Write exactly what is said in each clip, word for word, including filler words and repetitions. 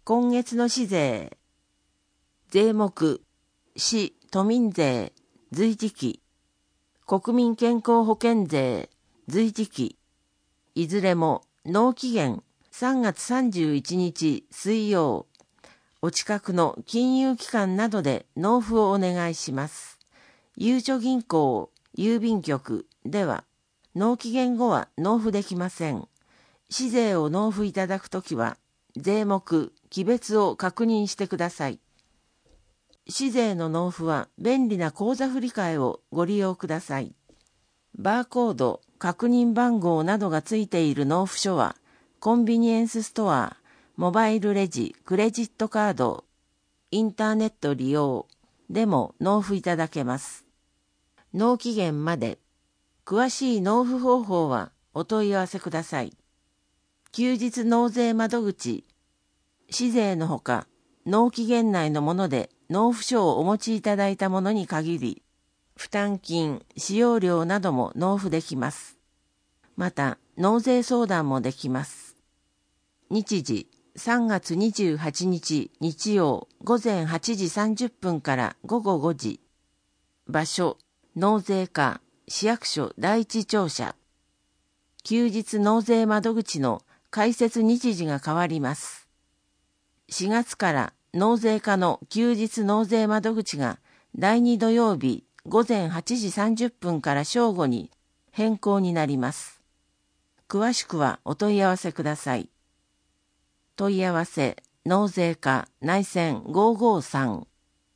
今月の市税。税目、市都民税、随時期。国民健康保険税、随時期。いずれも納期限さんがつさんじゅういちにち水曜。お近くの金融機関などで納付をお願いします。ゆうちょ銀行、郵便局では、納期限後は納付できません。市税を納付いただくときは、税目、期別を確認してください。市税の納付は便利な口座振替をご利用ください。バーコード、確認番号などがついている納付書は、コンビニエンスストア、モバイルレジ、クレジットカード、インターネット利用でも納付いただけます。納期限まで、詳しい納付方法はお問い合わせください。休日納税窓口、市税のほか、納期限内のもので納付書をお持ちいただいたものに限り、負担金、使用料なども納付できます。また、納税相談もできます。日時、さんがつにじゅうはちにち日曜午前はちじさんじゅっぷんからごごごじ。場所、納税課、市役所第一庁舎。休日納税窓口の開設日時が変わります。しがつから納税課の休日納税窓口がだいに土曜日午前はちじさんじゅっぷんから正午に変更になります。詳しくはお問い合わせください。問い合わせ、納税課内線ごーごーさん。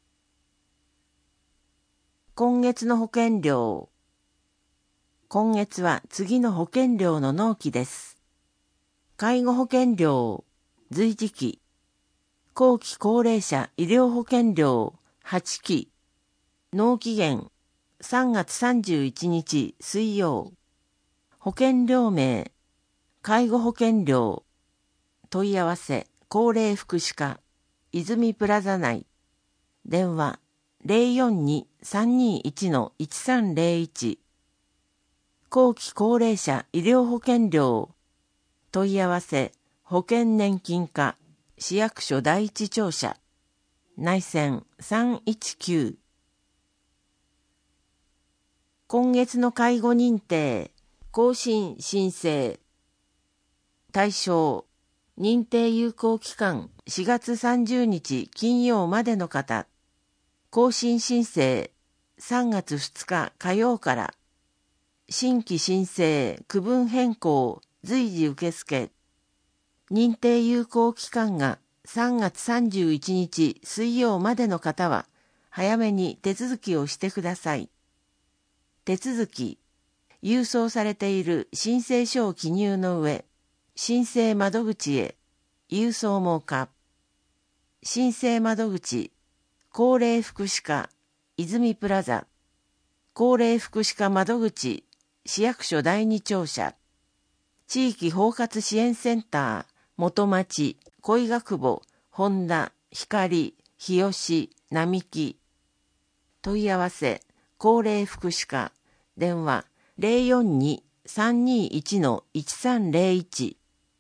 今月の保険料。今月は次の保険料の納期です。介護保険料、随時期。後期高齢者医療保険料、はちき。納期限、さんがつさんじゅういちにち水曜。保険料名、介護保険料。問い合わせ、高齢福祉課、泉プラザ内。電話、ゼロよんに さんにいち いちさんゼロいち。後期高齢者医療保険料。問い合わせ、保険年金課、市役所第一庁舎。内線さんいちきゅう。今月の介護認定、更新申請。対象、認定有効期間しがつさんじゅうにち金曜までの方。更新申請さんがつふつか火曜から。新規申請区分変更随時受付。認定有効期間がさんがつさんじゅういちにち水曜までの方は早めに手続きをしてください。手続き、郵送されている申請書を記入の上、申請窓口へ、郵送も可。申請窓口、高齢福祉課、泉プラザ。高齢福祉課窓口、市役所第二庁舎。地域包括支援センター、元町、恋ヶ久保、本田、光、日吉、並木。問い合わせ、高齢福祉課、電話、ゼロよんに さんにいち いちさんゼロいち。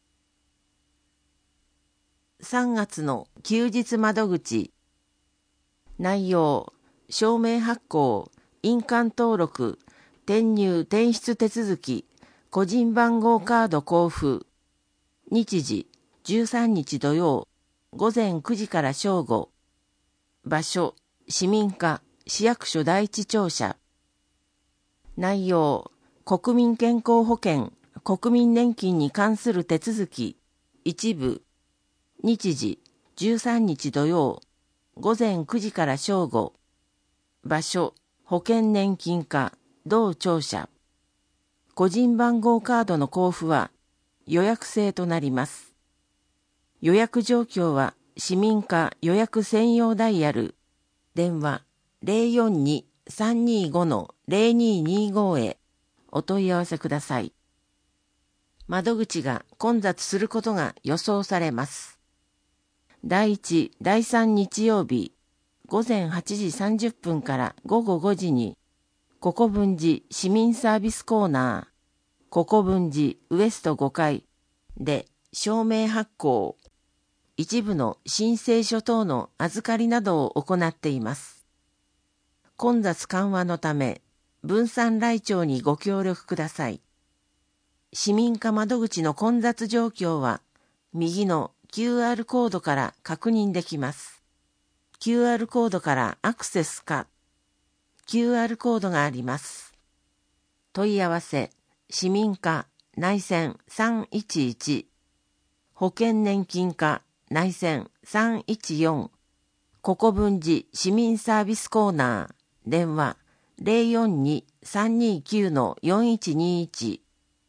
さんがつの休日窓口。内容、証明発行、印鑑登録、転入転出手続き、個人番号カード交付。日時、じゅうさんにち土曜、午前くじから正午。場所、市民課、市役所第一庁舎。内容、国民健康保険、国民年金に関する手続き、一部。日時、じゅうさんにち土曜、午前くじから正午。場所、保険年金課、同庁舎。個人番号カードの交付は予約制となります。予約状況は市民課予約専用ダイヤル、電話ゼロよんに さんにご ゼロににご へお問い合わせください。窓口が混雑することが予想されます。だいいち、だいさん日曜日、午前はちじさんじゅっぷんからごごごじに、国分寺市民サービスコーナー、国分寺ウエストごかいで証明発行。 一部の申請書等の預かりなどを行っています。混雑緩和のため、分散来庁にご協力ください。市民課窓口の混雑状況は、右の キューアール コードから確認できます。キューアール コードからアクセスか、キューアール コードがあります。問い合わせ、市民課内線さんいちいち、保険年金課内線さんいちよん、国分寺市民サービスコーナー、電話 ゼロよんに さんにきゅう よんいちにいち。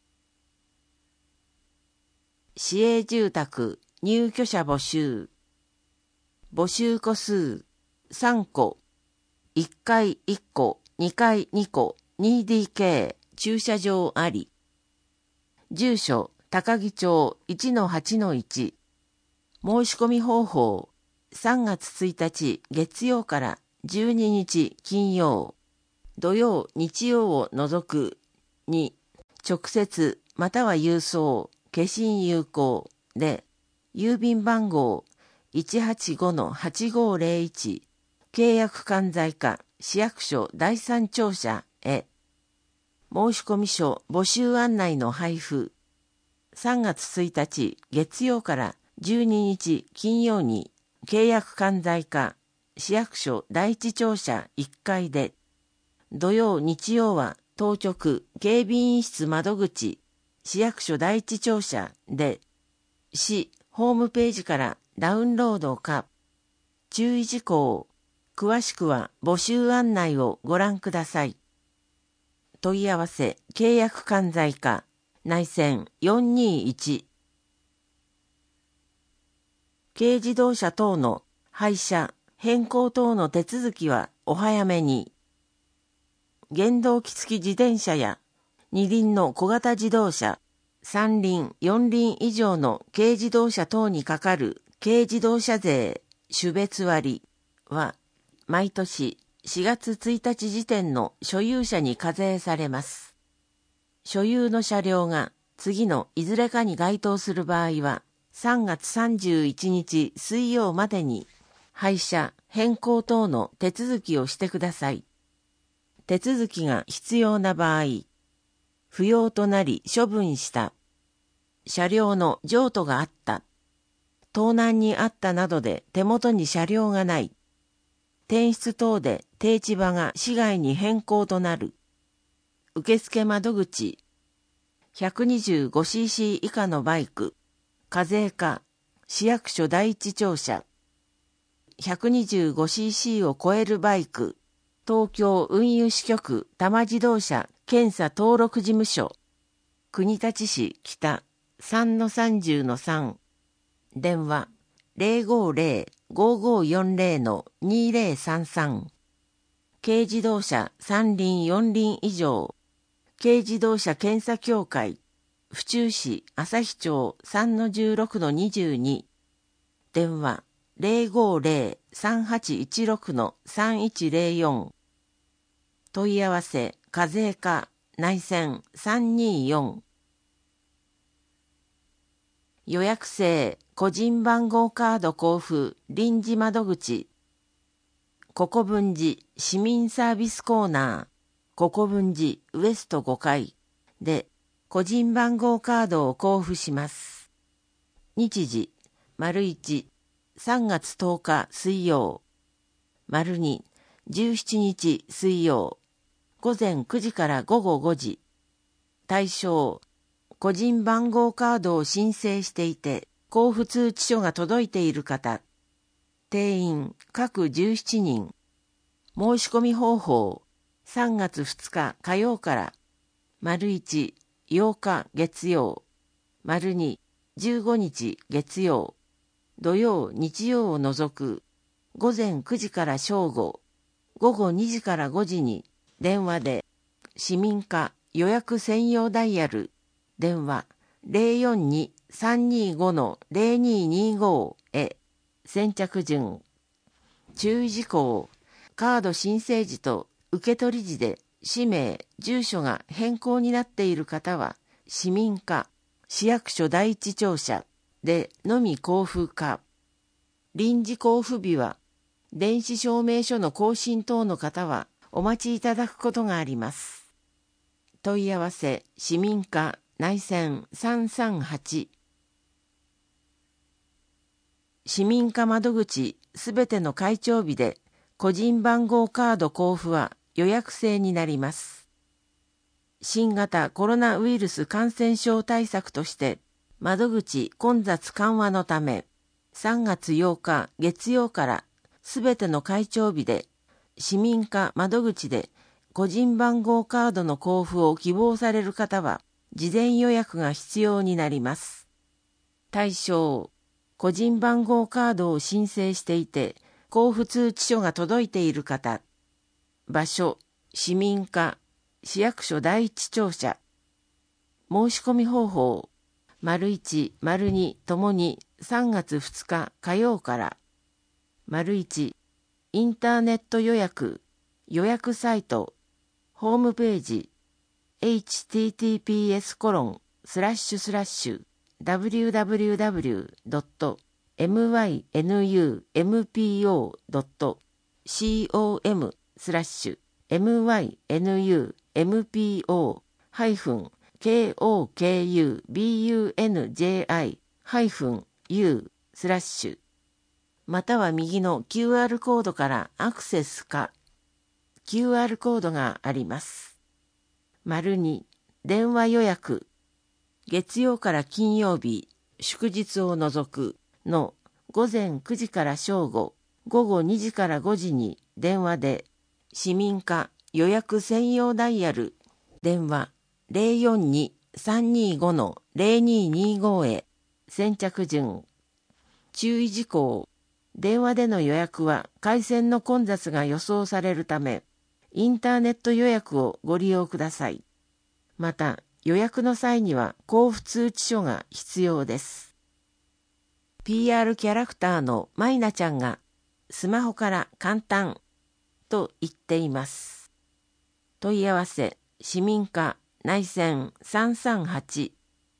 市営住宅入居者募集。募集戸数さんこ、いっかいいっこ、にかいにこ、にディーケー、駐車場あり。住所、高木町 いちのはちのいち。申し込み方法、さんがつついたち月曜からじゅうににち金曜、土曜日曜を除くに、直接または郵送、消印有効で、郵便番号 いちはちごのはちごゼロいち、契約管財課市役所第三庁舎へ。申込書募集案内の配布、さんがつついたち月曜からじゅうににち金曜に契約管財課市役所第一庁舎いっかいで、土曜日曜は当直警備員室窓口市役所第一庁舎で、市ホームページからダウンロードか。注意事項、詳しくは募集案内をご覧ください。問い合わせ契約管財課内線よんにいち。軽自動車等の廃車変更等の手続きはお早めに。原動機付き自転車や二輪の小型自動車、三輪、四輪以上の軽自動車等にかかる軽自動車税種別割は毎年しがつついたち時点の所有者に課税されます。所有の車両が次のいずれかに該当する場合はさんがつさんじゅういちにち水曜までに廃車変更等の手続きをしてください。手続きが必要な場合、不要となり処分した、車両の譲渡があった、盗難にあったなどで手元に車両がない、転出等で定置場が市外に変更となる、受付窓口、ひゃくにじゅうごシーシー 以下のバイク、課税課、市役所第一庁舎、ひゃくにじゅうごシーシー を超えるバイク、東京運輸支局多摩自動車検査登録事務所、国立市北 さんのさんじゅうのさん、電話 ゼロごゼロ ごごよんゼロのにゼロさんさん、軽自動車三輪四輪以上、軽自動車検査協会、府中市旭町 さんのじゅうろくのにじゅうに、電話 ゼロごゼロ さんはちいちろくのさんいちゼロよん、問い合わせ課税課内線さんによん。予約制個人番号カード交付臨時窓口、国分寺市民サービスコーナー、国分寺ウエストごかいで個人番号カードを交付します。日時、丸いち、さんがつとおか水曜、丸に、じゅうしちにち水曜、午前くじから午後ごじ。対象、個人番号カードを申請していて、交付通知書が届いている方。定員、各じゅうしちにん。申し込み方法、さんがつふつか火曜から、丸いち、ようか月曜、丸に、じゅうごにち月曜、土曜、日曜を除く、午前くじから正午、午後にじからごじに、電話で、市民課予約専用ダイヤル、電話 ゼロよんに さんにごのゼロににご へ、先着順。注意事項、カード申請時と受取時で氏名、住所が変更になっている方は、市民課、市役所第一庁舎でのみ交付か、 臨時交付日は、電子証明書の更新等の方はお待ちいただくことがあります。問い合わせ市民課内線さんさんはち。市民課窓口すべての開帳日で個人番号カード交付は予約制になります。新型コロナウイルス感染症対策として窓口混雑緩和のためさんがつようか月曜からすべての開帳日で市民課窓口で個人番号カードの交付を希望される方は事前予約が必要になります。対象、個人番号カードを申請していて交付通知書が届いている方。場所、市民課、市役所第一庁舎。申し込み方法、丸一、丸二ともにさんがつふつか火曜から。丸一、インターネット予約、予約サイト、ホームページ、エイチティーティーピーエスコロンスラッシュスラッシュダブリューダブリューダブリュードットエムワイエヌユーエムピーオードットコムスラッシュエムワイエヌユーエムピーオーハイフンケーオーケーユービーユーエヌジェーアイハイフンユースラッシュまたは右の キューアール コードからアクセスか キューアール コードがあります。丸に電話予約月曜から金曜日祝日を除くのごぜんくじから正午午後にじからごじに電話で市民課予約専用ダイヤル電話 ゼロよんに さんにご ゼロににご へ先着順注意事項電話での予約は回線の混雑が予想されるためインターネット予約をご利用ください。また予約の際には交付通知書が必要です。ピーアール キャラクターのマイナちゃんがスマホから簡単と言っています。問い合わせ市民課内線さんさんはち。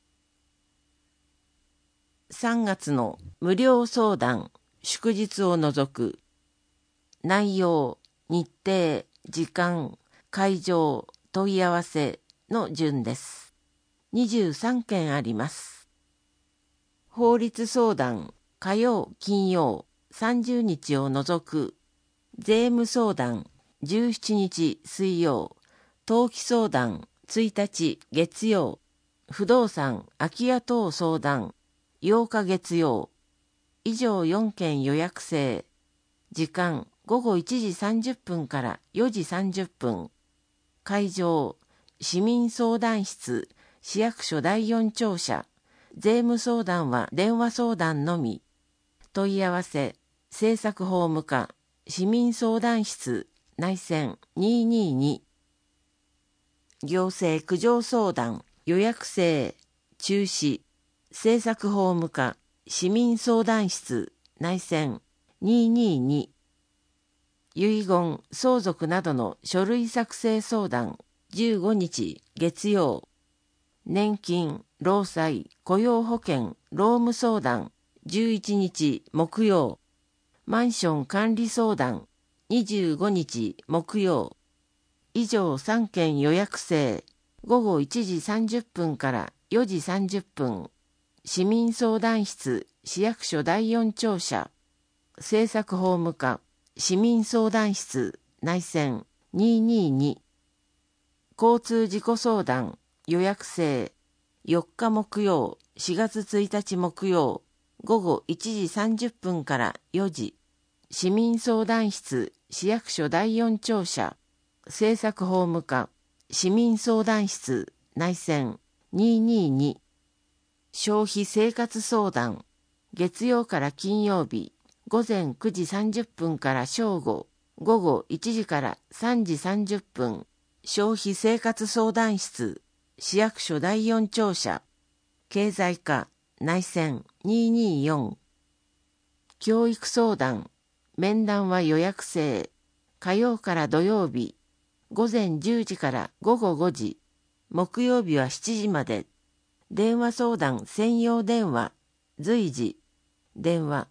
さんがつの無料相談祝日を除く内容、日程、時間、会場、問い合わせの順です。にじゅうさんけんあります。法律相談、火曜、金曜、さんじゅうにちを除く、税務相談、じゅうしちにち水曜、登記相談、ついたち月曜、不動産、空き家等相談、ようか月曜、以上よんけん予約制、時間、ごごいちじさんじゅっぷんからよじさんじゅっぷん。会場、市民相談室、市役所だいよん庁舎。税務相談は電話相談のみ。問い合わせ、政策法務課、市民相談室、内線にーにーに。行政苦情相談、予約制、中止。政策法務課、市民相談室、内線にーにーに。遺言、相続などの書類作成相談、じゅうごにち月曜。年金、労災、雇用保険、労務相談、じゅういちにち木曜。マンション管理相談、にじゅうごにち木曜。以上さんけん予約制、ごごいちじさんじゅっぷんからよじさんじゅっぷん。市民相談室、市役所だいよん庁舎。政策法務課、市民相談室、内線にーにーに。交通事故相談、予約制、よっか木曜、しがつついたち木曜、ごごいちじさんじゅっぷんからよじ。市民相談室、市役所だいよん庁舎。政策法務課、市民相談室、内線にーにーに。消費生活相談、月曜から金曜日、ごぜんくじさんじゅっぷんから正午、ごごいちじからさんじさんじゅっぷん、消費生活相談室、市役所だいよん庁舎、経済課、内線にーにーよん。教育相談、面談は予約制、火曜から土曜日、ごぜんじゅうじからごごごじ、木曜日はしちじまで、電話相談専用電話、随時、電話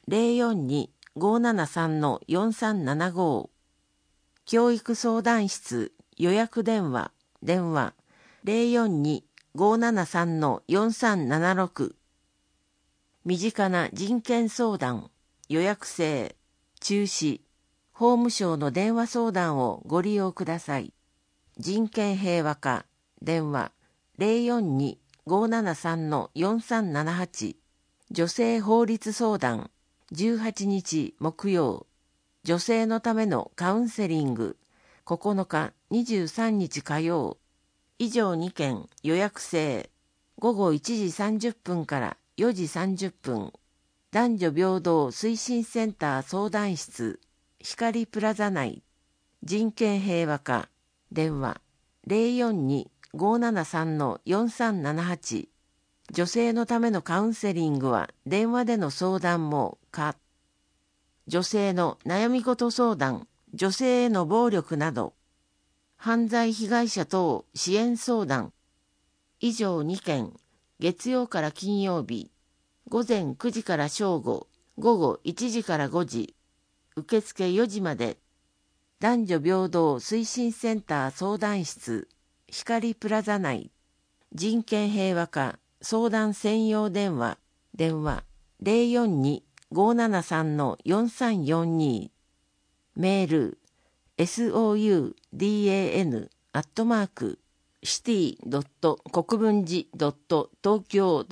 ゼロよんに ごーななさん よんさんななご。教育相談室予約電話電話ゼロよんに ごーななさん よんさんななろく。身近な人権相談予約制中止法務省の電話相談をご利用ください。人権平和課電話ゼロよんに ごーななさん よんさんななはち。女性法律相談じゅうはちにち木曜。女性のためのカウンセリングここのかにじゅうさんにち火曜。以上にけん予約制ごごいちじさんじゅっぷんからよじさんじゅっぷん。男女平等推進センター相談室光プラザ内人権平和課電話ゼロよんに ごーななさん よんさんななはち。女性のためのカウンセリングは電話での相談も可。女性の悩み事相談、女性への暴力など、犯罪被害者等支援相談。以上にけん、月曜から金曜日、ごぜんくじから正午、午後いちじからごじ、受付よじまで、男女平等推進センター相談室、光プラザ内、人権平和課相談専用電話、電話ゼロよんに ごーななさん よんさんよんに。メール、soundan アットマーク、シティ国分寺東京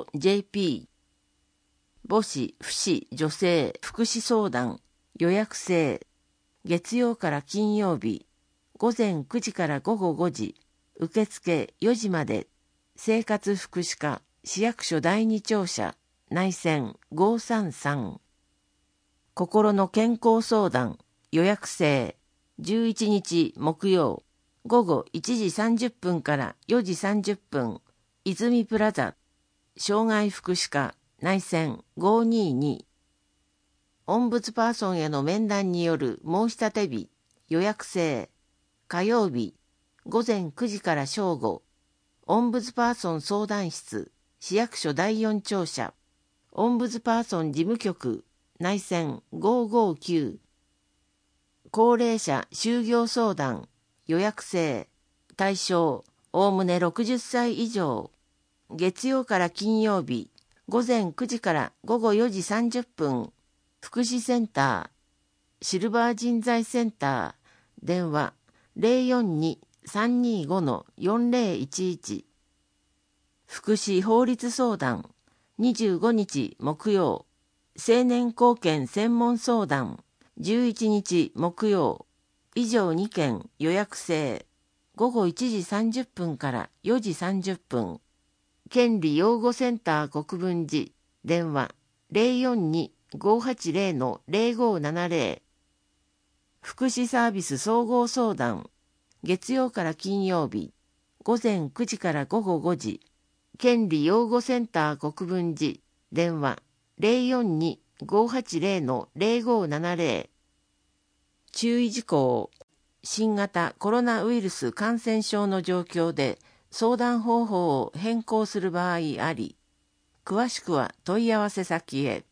.jp。母子、父子、女性、福祉相談、予約制。月曜から金曜日、ごぜんくじから午後ごじ、受付よじまで。生活福祉課市役所第二庁舎内線ごーさんさん。心の健康相談予約制じゅういちにち木曜午後いちじさんじゅっぷんからよじさんじゅっぷん泉プラザ障害福祉課内線ごーにーに。オンブツパーソンへの面談による申し立て日予約制火曜日ごぜんくじから正午オンブズパーソン相談室市役所だいよん庁舎オンブズパーソン事務局内線ごーごーきゅう。高齢者就業相談予約制対象おおむねろくじゅっさい以上。月曜から金曜日ごぜんくじから午後よじさんじゅっぷん福祉センターシルバー人材センター電話ゼロよんに さんにーご よんぜろいちいち。福祉法律相談にじゅうごにち木曜。青年貢献専門相談じゅういちにち木曜。以上にけん予約制ごごいちじさんじゅっぷんからよじさんじゅっぷん。権利擁護センター国分寺電話ゼロよんに ごーはちゼロ ゼロごーななゼロ。福祉サービス総合相談月曜から金曜日ごぜんくじから午後ごじ。権利擁護センター国分寺電話ゼロよんに ごーはちゼロ ゼロごーななゼロ。注意事項。新型コロナウイルス感染症の状況で相談方法を変更する場合あり、詳しくは問い合わせ先へ。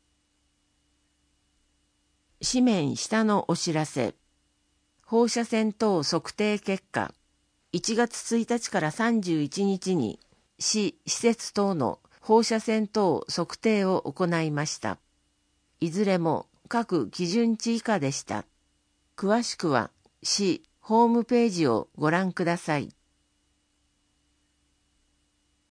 紙面下のお知らせ。放射線等測定結果、いちがつついたちからさんじゅういちにちに市・施設等の放射線等測定を行いました。いずれも各基準値以下でした。詳しくは市ホームページをご覧ください。